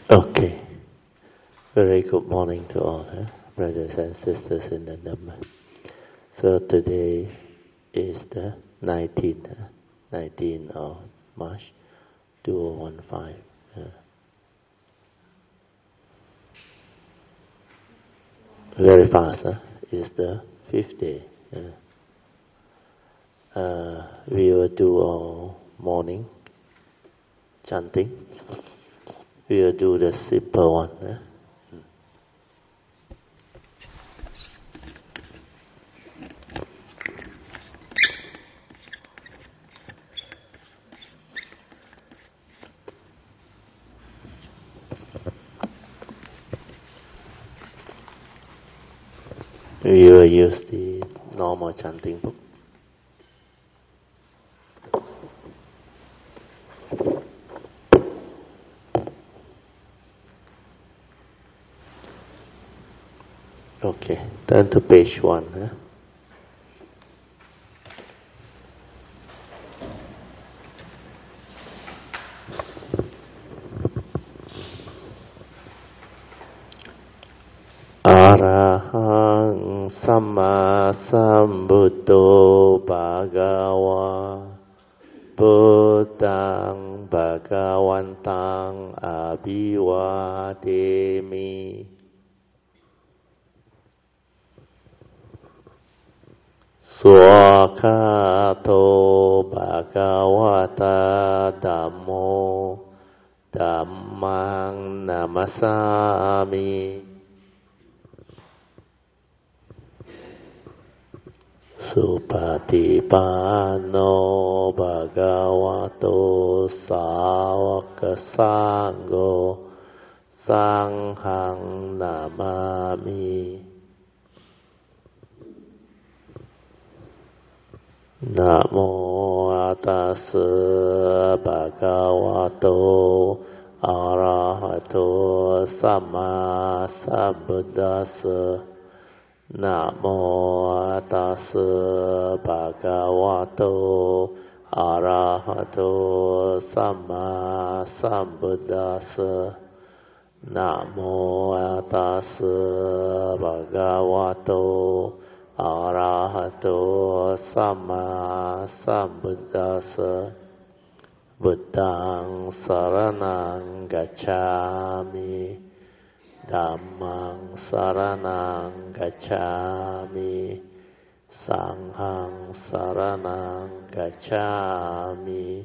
Okay. Very good morning to all, brothers and sisters in the Dhamma. So today is the 19th of March 2015. Very fast, It's the 5th day. We will do our morning chanting. We will do the simple one. We will use the normal chanting book. Okay, turn to page 1. Arahang Samma Sambuddho Bhagava Buddhang Bhagavantang Abhivademi Swakato Bhagavata Dhammo Dhammang Namasami Supatipanno Bhagavato Sāvaka Sangho Sanghang Namami Namo Tassa Bhagavato Arahato Samma Sambuddhassa Namo Tassa Bhagavato Arahato Samma Sambuddhassa Namo Tassa Bhagavato Arahato Samma Sambuddhassa Buddhaṃ Saraṇaṃ Gacchāmi Dhammang Saraṇaṃ Gacchāmi Sanghang Saraṇaṃ Gacchāmi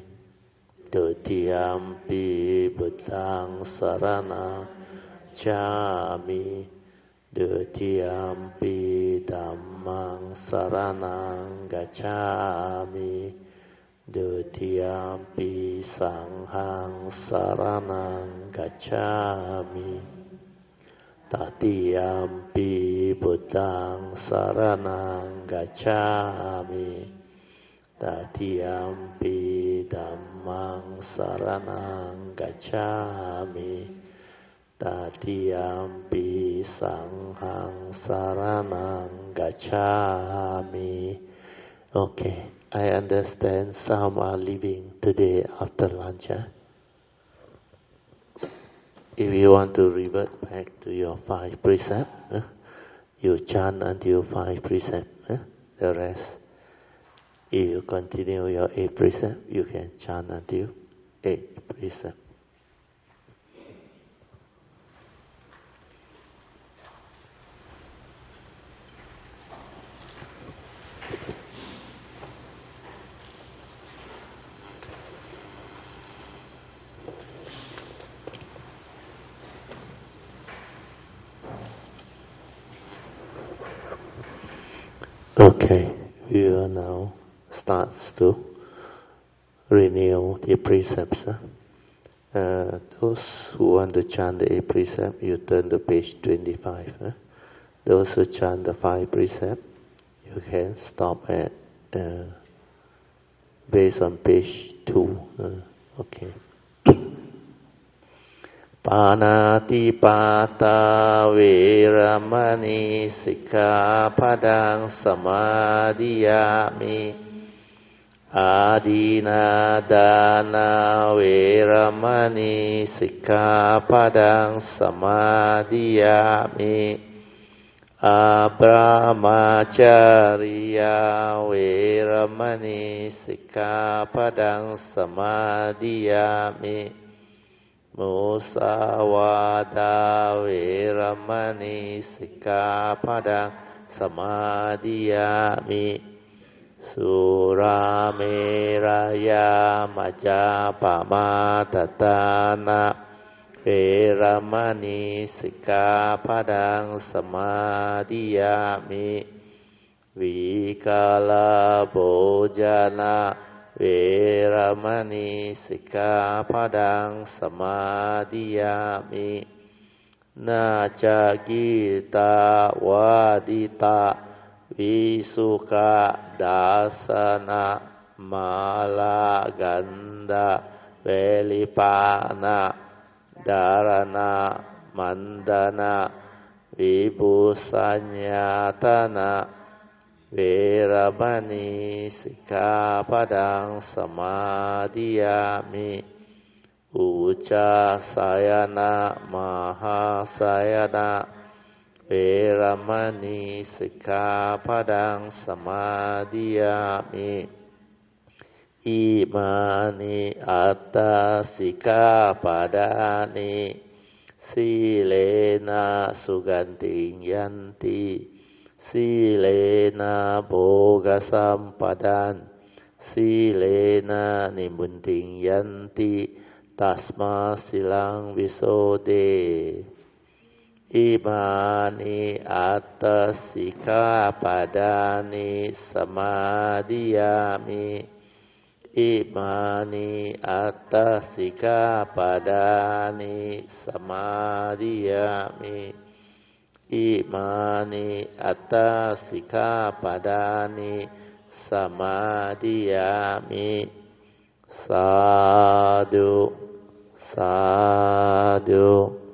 Dutiyampi Buddhaṃ Saraṇaṃ Gacchāmi Dutiyampi Dhammang Saraṇaṃ Gacchāmi Dutiyampi Sanghang Saraṇaṃ Gacchāmi Tatiyampi Buddhaṃ Saraṇaṃ Gacchāmi Tatiyampi Dhammang Saraṇaṃ Gacchāmi Tatiyampi Sanghang Saraṇaṃ Gacchāmi. Okay, I understand some are leaving today after lunch. If you want to revert back to your 5 precepts, you chant until 5 precepts. The rest, if you continue your 8 precepts, you can chant until 8 precepts. Okay, we will now start to renew the precepts. Those who want to chant the 8 precepts, you turn to page 25. Those who chant the 5 precepts, you can stop at based on page 2. Okay. Panati pata veramani sikkhapadang samadhiyami อาดีนาดานาเวรมณีสิกขาปะดังสมาธิยามิอาปรามาจาริยาเวรมณีสิกขาปะดังสมาธิยามิมุสาวาทาเวรมณีสิกขาปะดังสมาธิยามิสุราเมรยามัจจาปมาทตานะเวรมณีสิกขาปะดังสมาธิยามิวิกาลโภจนะเวรมณีสิกขาปะดังสมาธิยามินาจากิตาวาดิตาวิสุขดาสนะมาลากันดาเวลิปานะดารณะมันดานะวิปุสัญญาตนะเวรมณีสิกขาปะดังสมาธิยามิอุจจาสายนะมหาสายนะเวรมณีสิกขาปะดังสมาธิยามิอิมานิอัตตาสิกขาปะดานิสีเลนะสุกันติยันติสีเลนะโภกสัมปดันสีเลนะนิมุนติยันติตัสมาสิลังวิโสเดอิมานิอัตตสิกขาปะดานิสมาธิยามิอิมานิอัตตสิกขาปะดานิสมาธิยามิอิมานิอัตตสิกขาปะดานิสมาธิยามิสาธุสาธุ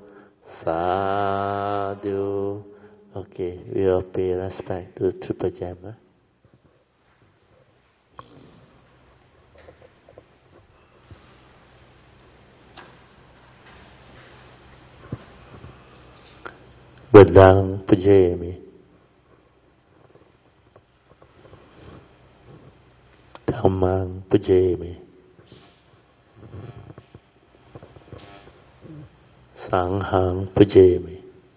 Sadhu. Okay, we will pay respect to Triple Jammer. Bedang Pujemi. Dhammang Pujemi. Sanghang Pujemi.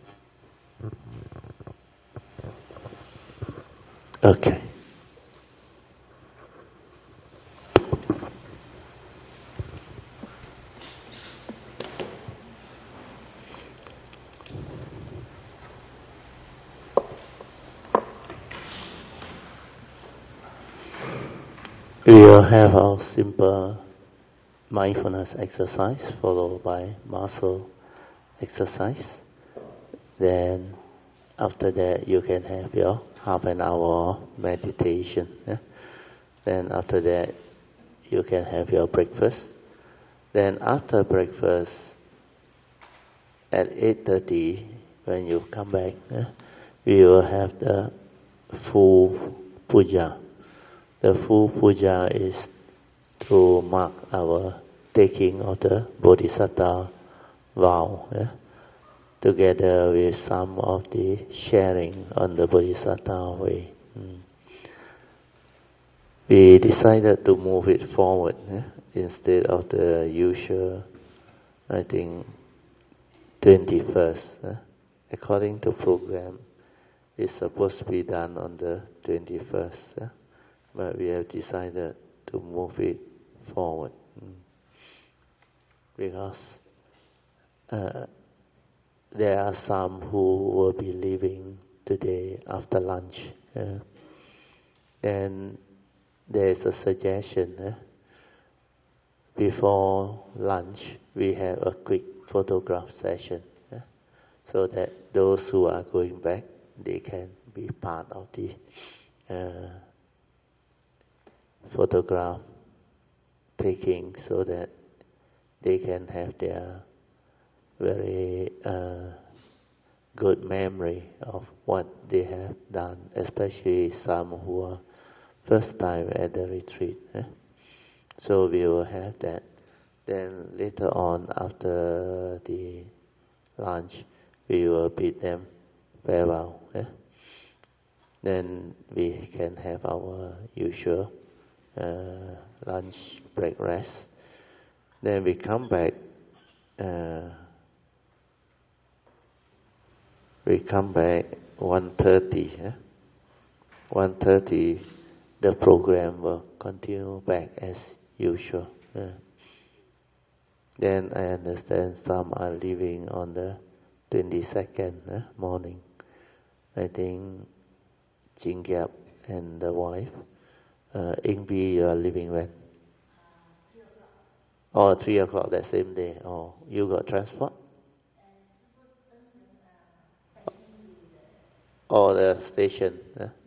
Okay. We will have our simple mindfulness exercise followed by muscle exercise. Then after that you can have your half an hour meditation. Then after that you can have your breakfast. Then after breakfast at 8:30 when you come back, we will have the full puja. The full puja is to mark our taking of the Bodhisattva vow, together with some of the sharing on the Bodhisattva way. We decided to move it forward instead of the usual, I think, 21st. According to program, it's supposed to be done on the 21st, but we have decided to move it forward because there are some who will be leaving today after lunch. And there is a suggestion, before lunch we have a quick photograph session, so that those who are going back, they can be part of the photograph taking, so that they can have their very good memory of what they have done, especially some who are first time at the retreat. So we will have that. Then later on, after the lunch, we will bid them farewell. Then we can have our usual lunch break rest. Then we come back. We come back 1:30. 1:30, the program will continue back as usual. Then I understand some are leaving on the 22nd morning. I think Jingyap and the wife. Ingbi, you are leaving when? 3 o'clock that same day. You got transport? The station.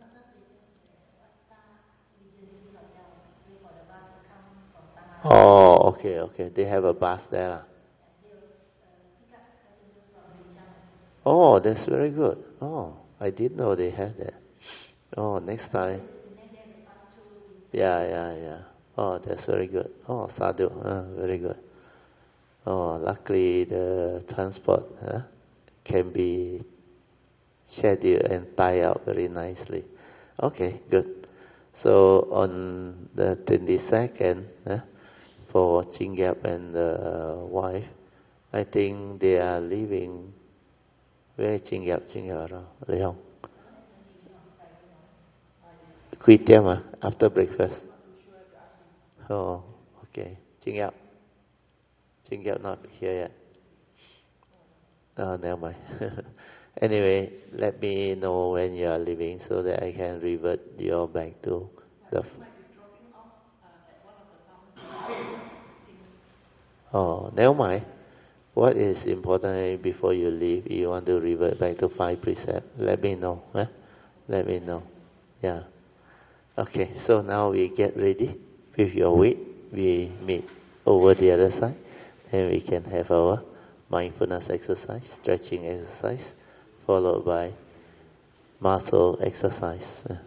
Okay. They have a bus there. That's very good. I didn't know they had that. Next time. Yeah. That's very good. Sadhu. Very good. Luckily the transport can be scheduled and tied up very nicely. Okay, good. So on the 22nd, for Jingyap and the wife, I think they are leaving. Where is Jingyap around? Leong. Quit them after breakfast. Okay. Jingyap not here yet. Never mind. Anyway, let me know when you are leaving so that I can revert you back to the. Never mind. What is important before you leave? You want to revert back to 5 precepts? Let me know. Let me know. Yeah. Okay. So now we get ready with your weight. We meet over the other side, and we can have our mindfulness exercise, stretching exercise, followed by muscle exercise.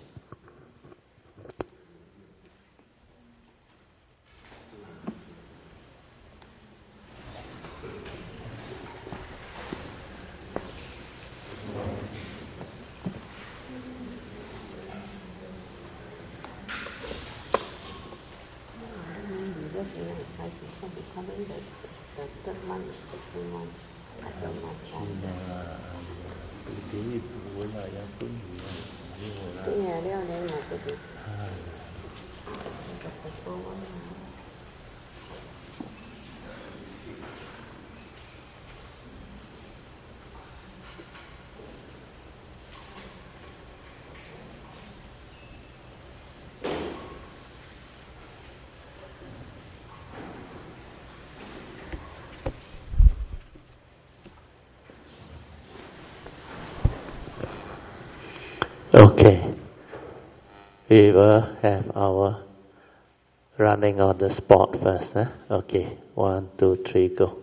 Okay. We will have our running on the spot first. Okay. 1, 2, 3, go.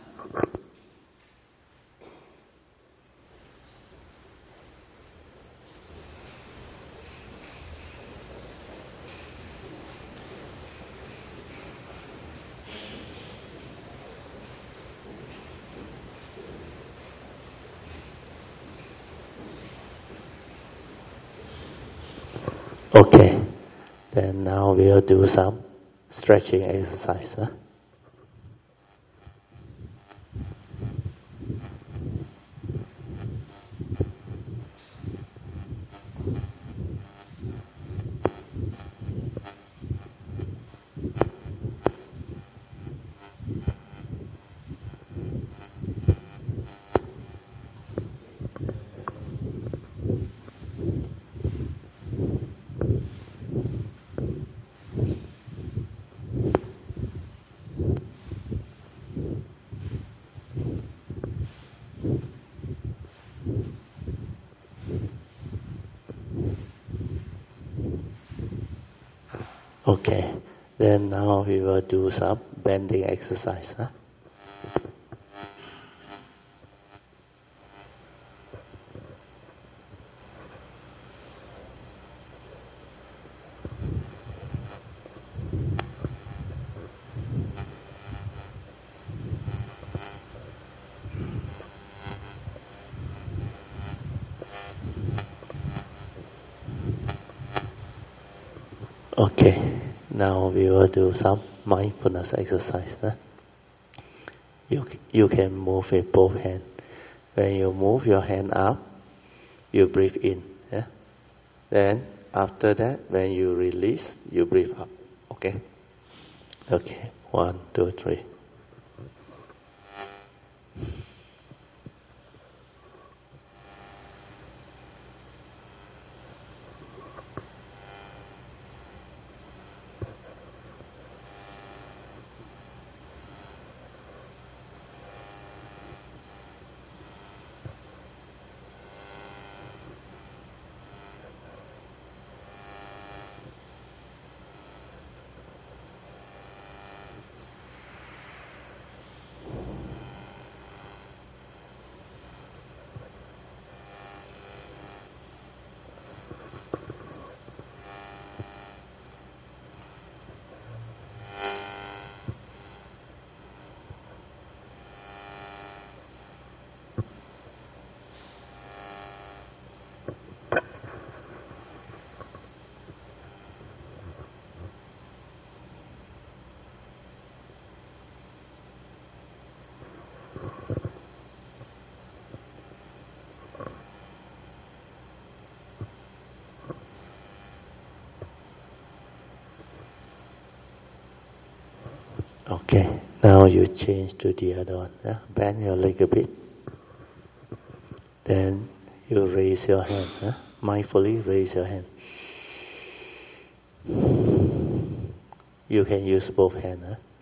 Okay. Then now we'll do some stretching exercise. Okay. Then now we will do some bending exercise. Okay, now we will do some mindfulness exercise. You can move with both hands. When you move your hand up, you breathe in. Then after that, when you release, you breathe up. Okay? Okay, 1, 2, 3. Okay, now you change to the other one. Bend your leg a bit. Then you raise your hand. Mindfully raise your hand. You can use both hands.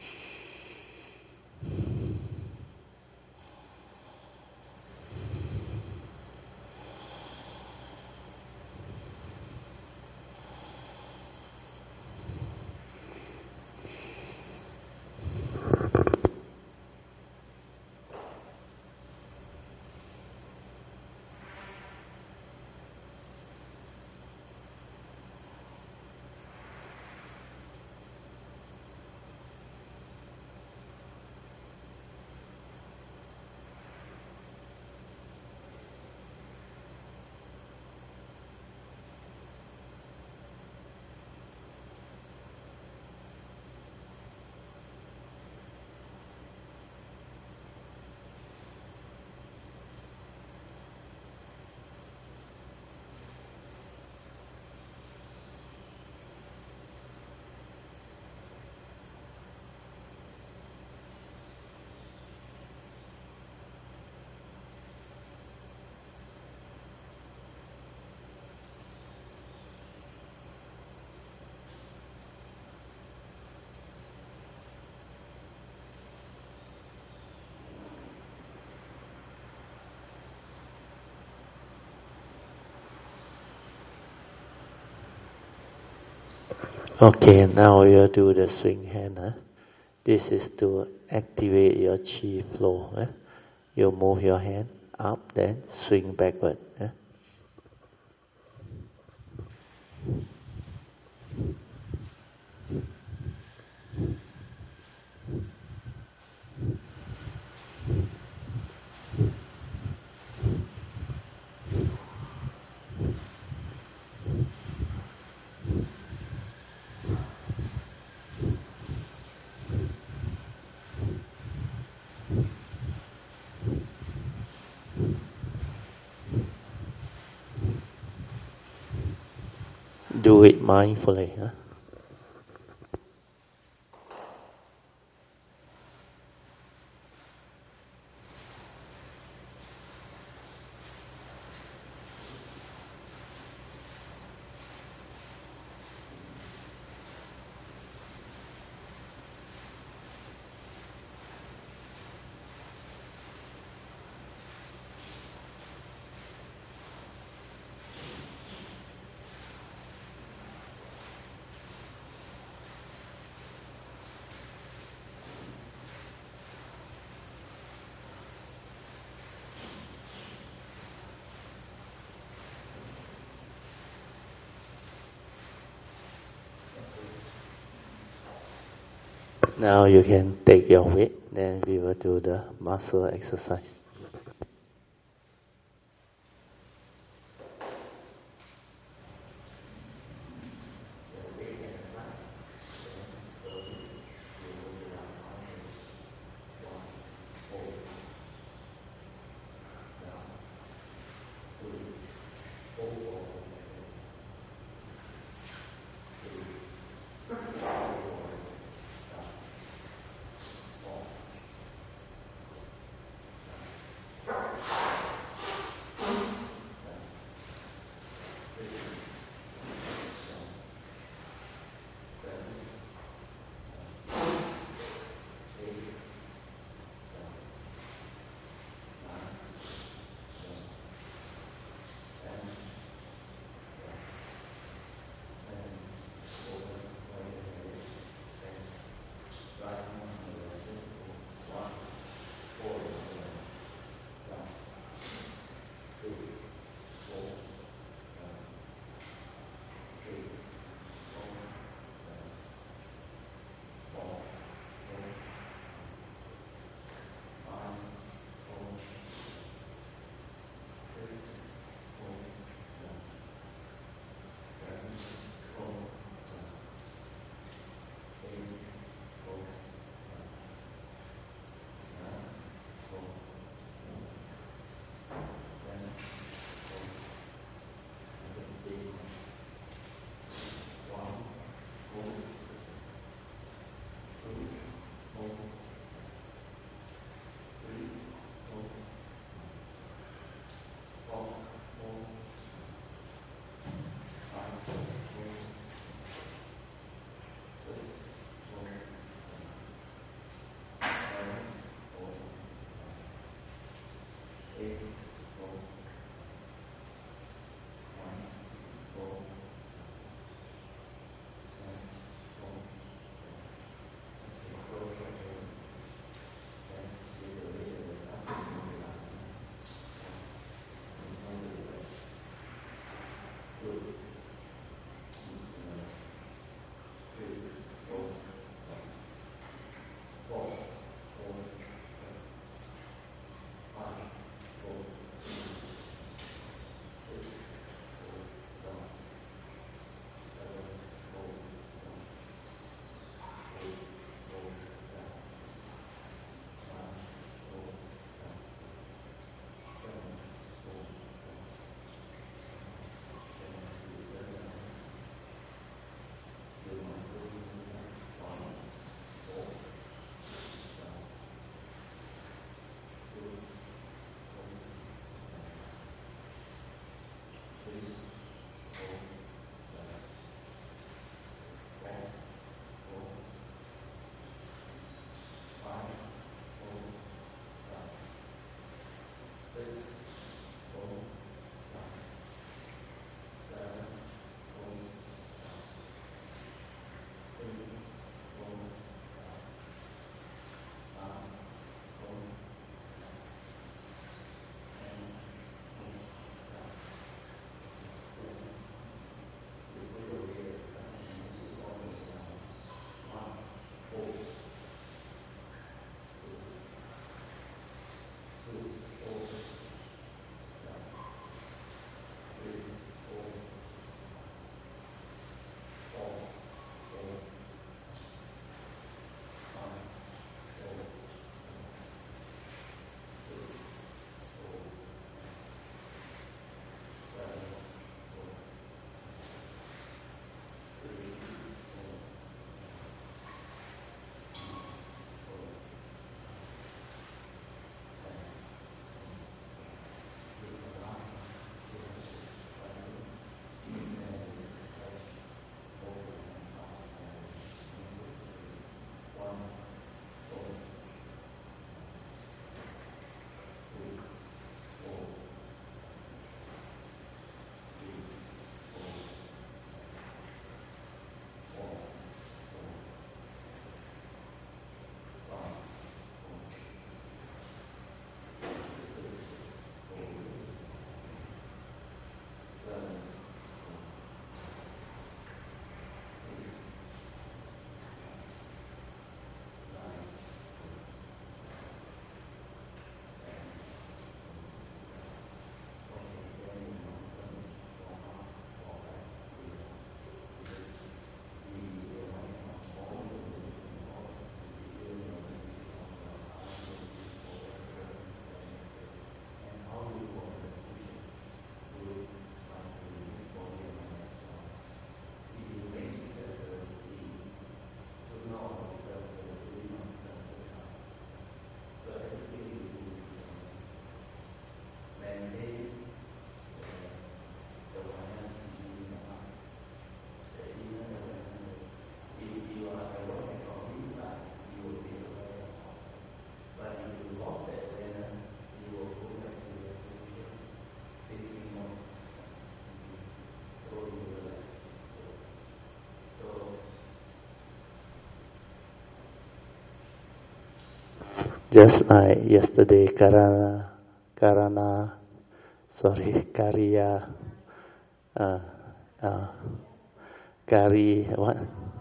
Okay, now you do the swing hand. This is to activate your chi flow. You move your hand up, then swing backward. Do it mindfully. Now you can take your weight, then we will do the muscle exercise. Just like yesterday, Kariya, uh, uh, Kari, what?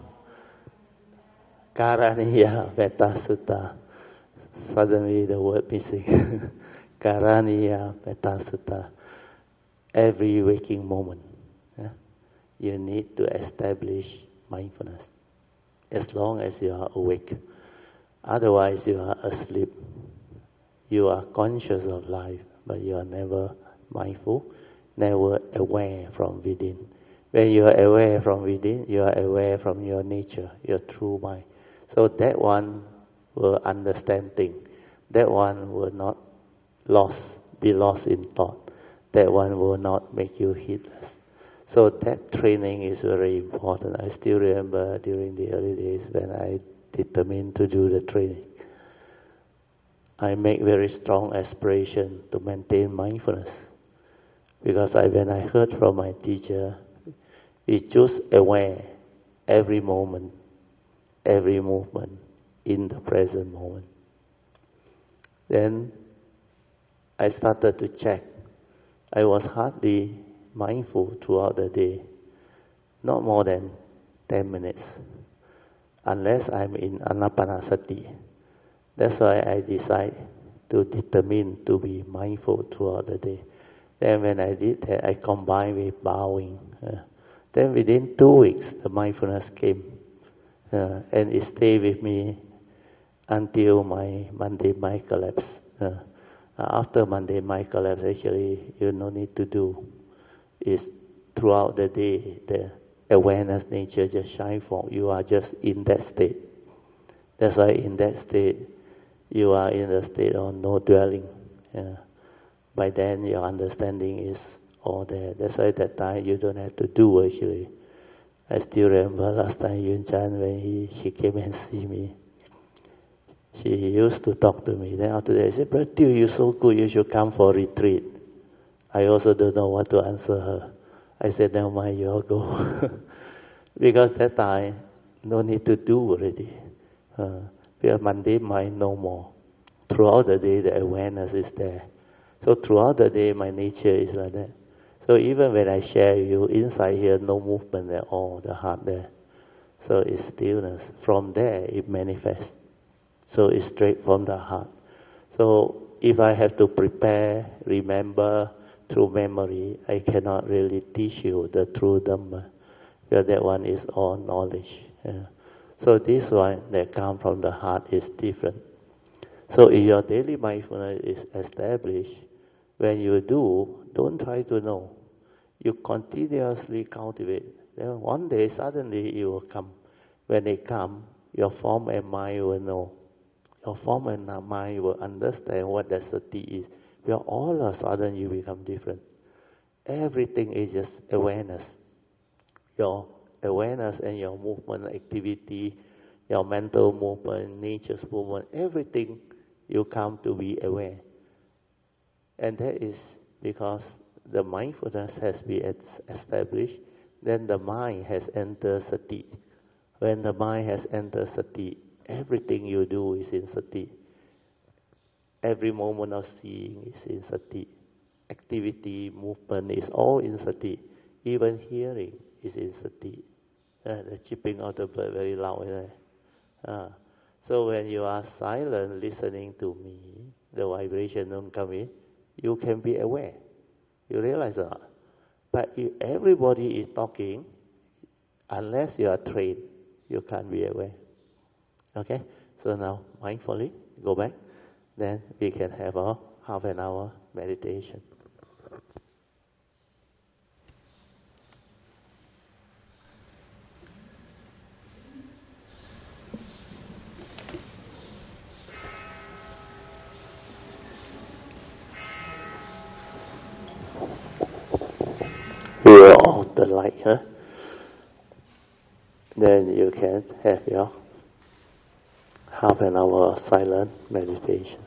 Karaniya Metta Sutta. Suddenly the word missing. Karaniya Metta Sutta. Every waking moment, yeah, you need to establish mindfulness. As long as you are awake. Otherwise, you are asleep. You are conscious of life, but you are never mindful, never aware from within. When you are aware from within, you are aware from your nature, your true mind. So that one will understand things. That one will not be lost in thought. That one will not make you heedless. So that training is very important. I still remember during the early days when I determined to do the training. I make very strong aspiration to maintain mindfulness. Because when I heard from my teacher, we choose aware every moment, every movement in the present moment. Then I started to check. I was hardly mindful throughout the day, not more than 10 minutes, unless I'm in Anapanasati. That's why I decide to determine to be mindful throughout the day. Then when I did that, I combined with bowing. Then within 2 weeks, the mindfulness came. And it stayed with me until my Monday mind collapse. After Monday mind collapse, actually, you no need to do. It's throughout the day, the awareness nature just shine from you. Are just in that state. That's why in that state, you are in the state of no dwelling. By then, your understanding is all there. That's why at that time you don't have to do actually. I still remember last time Yun Chan when she came and see me. She used to talk to me. Then after that, she said, "Brother Teoh, you're so good, you should come for retreat." I also don't know what to answer her. I said, "Never mind, you all go." Because that time, no need to do already. Because Monday mind no more. Throughout the day, the awareness is there. So throughout the day, my nature is like that. So even when I share you, inside here, no movement at all, the heart there. So it's stillness. From there, it manifests. So it's straight from the heart. So if I have to prepare, remember through memory, I cannot really teach you the true Dhamma. Because that one is all knowledge. So this one that comes from the heart is different. So if your daily mindfulness is established, when you do, don't try to know. You continuously cultivate. Then one day, suddenly it will come. When it comes, your form and mind will know. Your form and mind will understand what that sati is. Because all of a sudden you become different. Everything is just awareness. Your awareness and your movement activity, your mental movement, nature's movement, everything you come to be aware. And that is because the mindfulness has been established, then the mind has entered sati. When the mind has entered sati, everything you do is in sati. Every moment of seeing is in sati. Activity, movement is all in sati. Even hearing is in sati. The chirping of the bird very loud, isn't it? So when you are silent, listening to me, the vibration don't come in, you can be aware. You realize that? But if everybody is talking, unless you are trained, you can't be aware. Okay? So now, mindfully, go back. Then we can have a half an hour meditation. We will off the light, Then you can have your half an hour of silent meditation.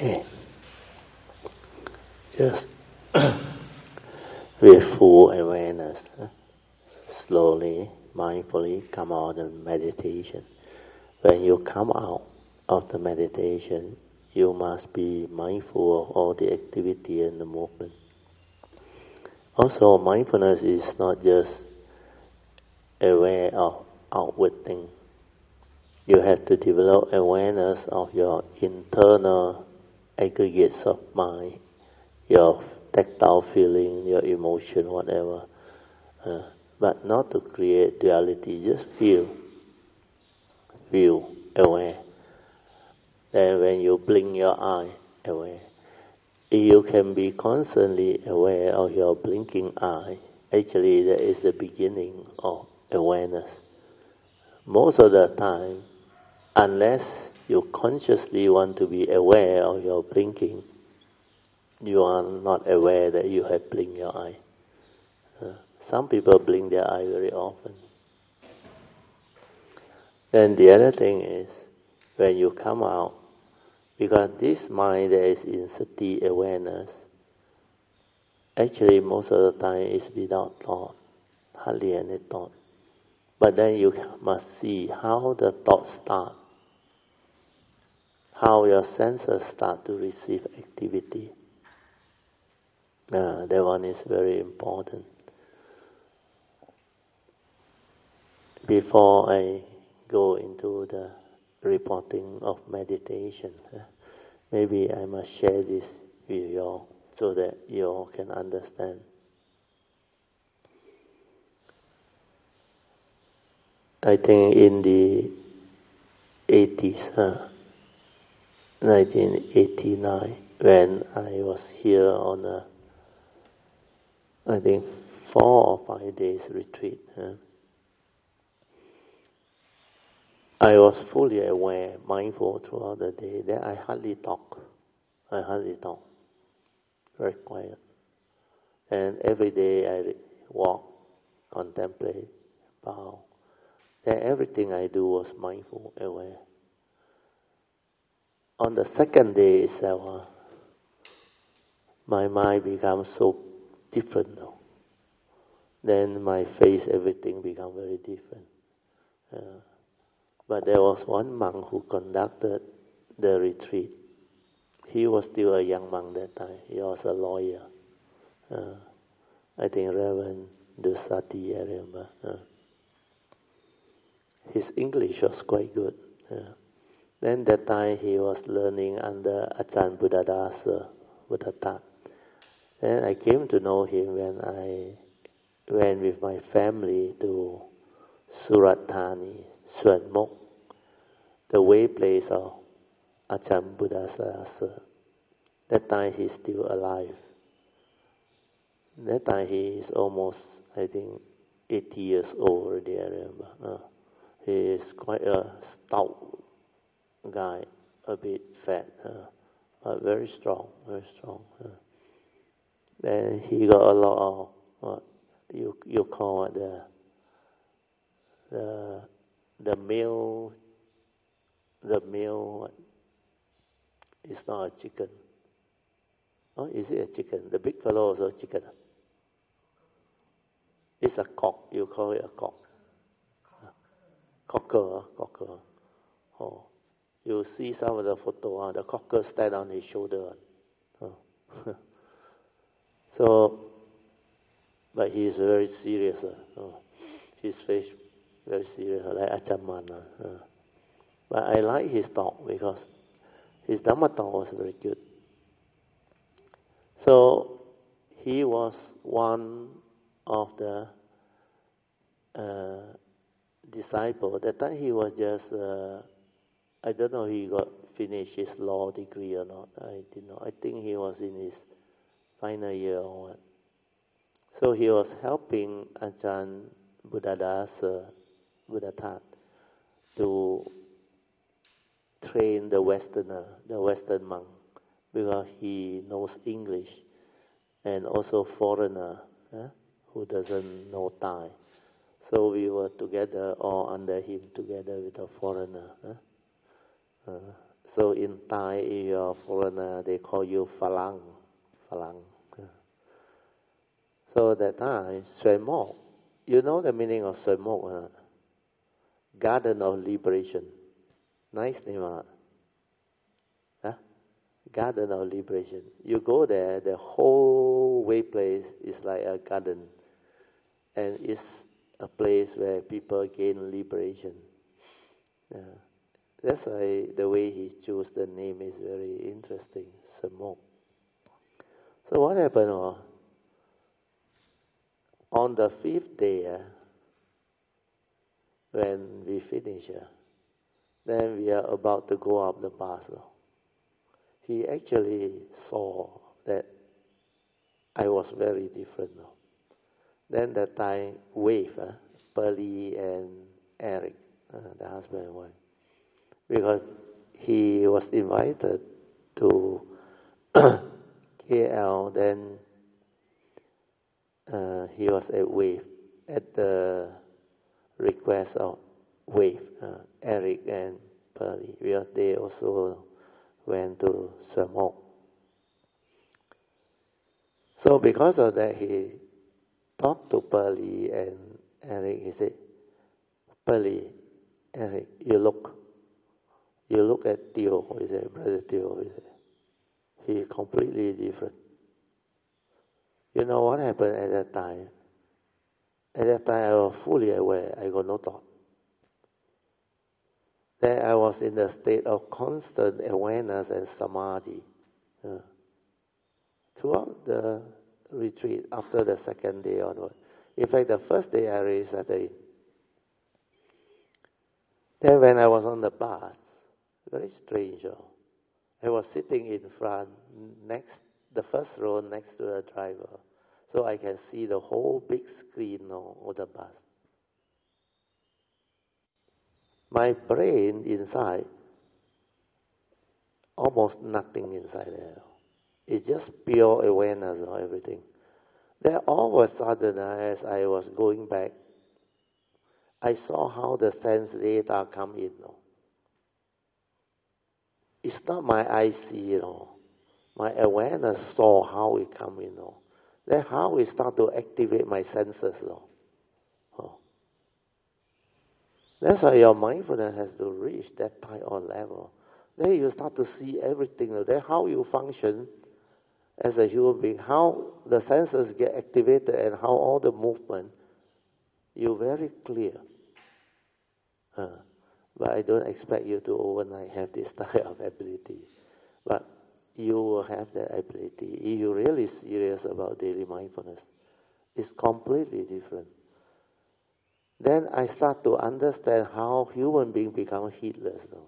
Okay. Just with full awareness, slowly, mindfully come out of meditation. When you come out of the meditation, you must be mindful of all the activity and the movement. Also, mindfulness is not just aware of outward things. You have to develop awareness of your internal aggregates of mind, your tactile feeling, your emotion, whatever. But not to create duality, just feel aware. Then when you blink your eye, aware. You can be constantly aware of your blinking eye. Actually, that is the beginning of awareness. Most of the time, unless you consciously want to be aware of your blinking, you are not aware that you have blinked your eye. Some people blink their eye very often. Then the other thing is, when you come out, because this mind that is in sati awareness, actually most of the time is without thought, hardly any thought. But then you must see how the thoughts start, how your senses start to receive activity. That one is very important. Before I go into the reporting of meditation, maybe I must share this with you all so that you all can understand. I think in the 80s, 1989, when I was here on a, I think 4 or 5 days retreat, I was fully aware, mindful throughout the day that I hardly talk. Very quiet. And every day I walk, contemplate, bow. Then everything I do was mindful, aware. On the second day itself, my mind becomes so different now. Then my face, everything become very different. But there was one monk who conducted the retreat. He was still a young monk that time. He was a lawyer. I think Reverend Dusati, I remember. His English was quite good. Then that time he was learning under Ajahn Buddhadasa, Buddhatat. Then I came to know him when I went with my family to Surat Thani, Suan Mok, the way place of Ajahn Buddhadasa. That time he's still alive. That time he is almost, I think, 80 years old already, I remember. He is quite a stout guy, a bit fat, but very strong. Then he got a lot of what you call it the male. It's not a chicken. Oh, is it a chicken? The big fellow also a chicken. It's a cock. You call it a cock. Cocker. Oh, you see some of the photo. The cocker stand on his shoulder. Oh. So, but he is very serious. His face very serious, like Achaman. But I like his talk because his Dhamma talk was very good. So he was one of the disciples. That time he was just, I don't know if he got finished his law degree or not. I didn't know. I think he was in his final year or what. So he was helping Ajahn Buddhadasa, Buddhatat, to train the Western monk, because he knows English, and also foreigner who doesn't know Thai. So we were together, all under him, together with a foreigner. So in Thai, if you're a foreigner, they call you Falang. Falang. So that time, Suen Mok, you know the meaning of Suen Mok? Garden of Liberation. Nice name, huh? Garden of Liberation. You go there, the whole way place is like a garden. And it's a place where people gain liberation. That's why the way he chose the name is very interesting, Suen. So what happened was, on the 5th day, when we finish, then we are about to go up the path. He actually saw that I was very different. Then that time, Wave, Pearlie and Eric, the husband and wife, because he was invited to KL, then he was at Wave at the request of Wave, Eric and Pearlie, because they also went to Suen Mok. So because of that, he talked to Pearlie and Eric. He said, Pearlie, Eric, you look at Theo. He said, Brother Theo. He said, he's completely different. You know what happened at that time? At that time, I was fully aware. I got no thought. Then I was in the state of constant awareness and samadhi. Throughout the retreat, after the second day onward. In fact, the first day I really started. Then when I was on the bus, very strange. I was sitting in front, the first row next to the driver, so I can see the whole big screen of the bus. My brain inside, almost nothing inside there. It's just pure awareness of everything. Then all of a sudden, as I was going back, I saw how the sense data come in. It's not my eyes see, my awareness saw how it come in. Then how it start to activate my senses. That's why your mindfulness has to reach that type of level. Then you start to see everything. Then how you function as a human being, how the senses get activated and how all the movement, you're very clear. But I don't expect you to overnight have this type of ability. But you will have that ability. If you're really serious about daily mindfulness, it's completely different. Then I start to understand how human beings become heedless now.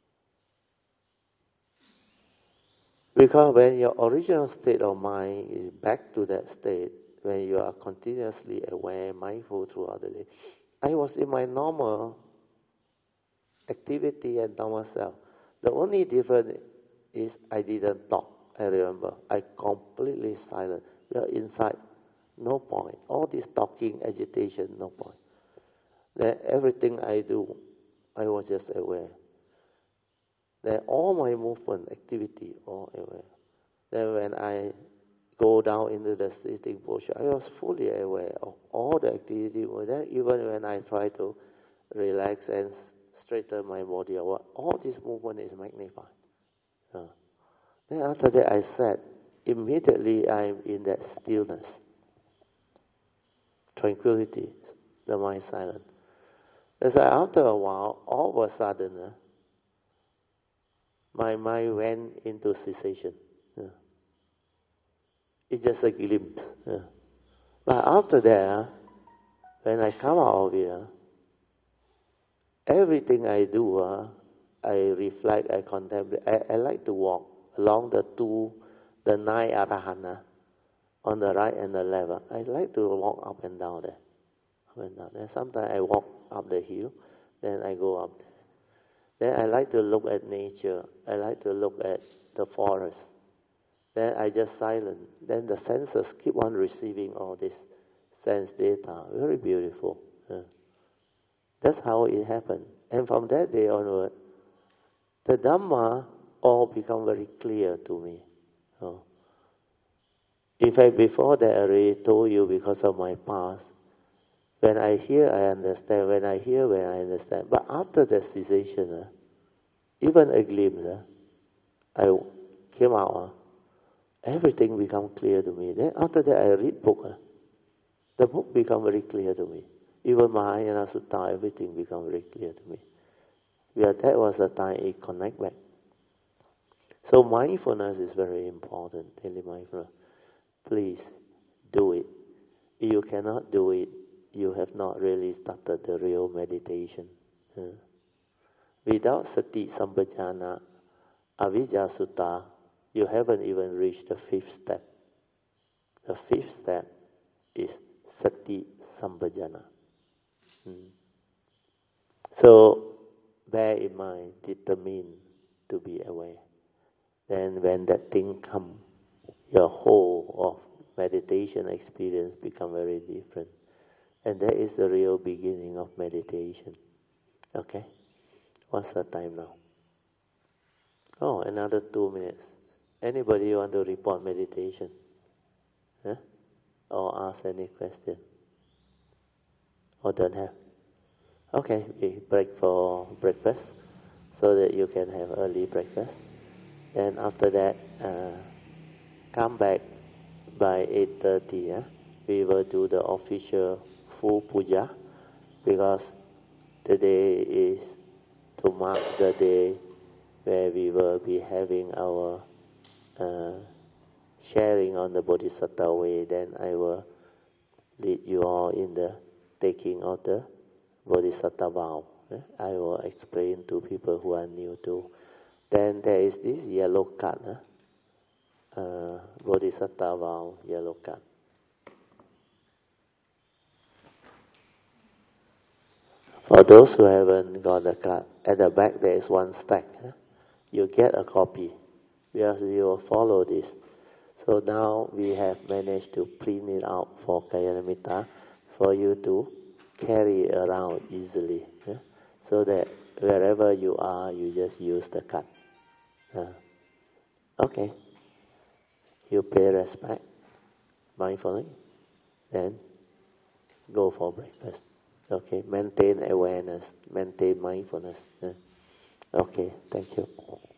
Because when your original state of mind is back to that state, when you are continuously aware, mindful throughout the day, I was in my normal activity and normal self. The only difference is I didn't talk, I remember. I completely silent. We are inside, no point. All this talking, agitation, no point. Then everything I do, I was just aware. Then all my movement, activity, all aware. Then when I go down into the sitting posture, I was fully aware of all the activity. Then even when I try to relax and straighten my body, all this movement is magnified. Then after that I sat, immediately I'm in that stillness, tranquility, the mind silent. As after a while, all of a sudden, my mind went into cessation. It's just a glimpse. But after that, when I come out of here, everything I do, I reflect, I contemplate. I like to walk along the 9 arahant, on the right and the left. I like to walk up and down there. Then sometimes I walk up the hill, then I go up there. Then I like to look at nature. I like to look at the forest. Then I just silent. Then the senses keep on receiving all this sense data. Very beautiful. That's how it happened. And from that day onward, the Dhamma all become very clear to me. Oh. In fact, before that, I already told you because of my past. When I hear, I understand. When I hear, when I understand. But after that cessation, even a glimpse, I came out. Everything become clear to me. Then after that, I read book. The book become very clear to me. Even Mahayana Sutta, everything become very clear to me. That was the time it connect back. So mindfulness is very important. Daily mindfulness. Please do it. If you cannot do it, you have not really started the real meditation. Without sati sampajana, avijja sutta, you haven't even reached the fifth step. The fifth step is sati sampajana. So bear in mind, determine to be aware. Then when that thing comes, your whole of meditation experience become very different. And that is the real beginning of meditation. Okay? What's the time now? Oh, another 2 minutes. Anybody want to report meditation? Huh? Or ask any question? Or don't have? Okay, we break for breakfast so that you can have early breakfast. And after that, come back by 8:30. We will do the official full puja because today is to mark the day where we will be having our sharing on the Bodhisattva way. Then I will lead you all in the taking of the Bodhisattva vow. I will explain to people who are new too. Then there is this yellow card, Bodhisattva vow, yellow card. For those who haven't got the card, at the back there is one stack. You get a copy because we will follow this. So now we have managed to print it out for Kalyanamitta for you to carry around easily. So that wherever you are, you just use the card. Okay. You pay respect, mindfully, then go for breakfast. Okay, maintain awareness, maintain mindfulness. Okay, thank you.